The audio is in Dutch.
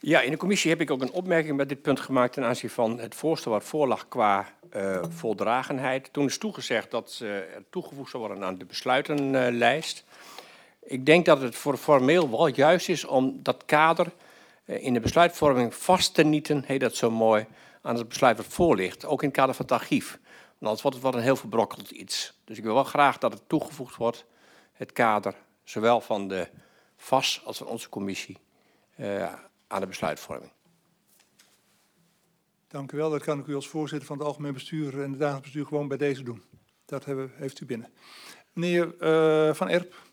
Ja, in de commissie heb ik ook een opmerking bij dit punt gemaakt ten aanzien van het voorstel wat voorlag qua voldragenheid. Toen is toegezegd dat er toegevoegd zou worden aan de besluitenlijst. Ik denk dat het voor formeel wel juist is om dat kader in de besluitvorming vast te nieten, heet dat zo mooi, aan het besluit wat voor ligt. Ook in het kader van het archief. Want anders wordt het wel een heel verbrokkeld iets. Dus ik wil wel graag dat het toegevoegd wordt, het kader, zowel van de VAS als van onze commissie, aan de besluitvorming. Dank u wel. Dat kan ik u als voorzitter van het Algemeen Bestuur en het Dagelijks Bestuur gewoon bij deze doen. Dat heeft u binnen. Meneer Van Erp.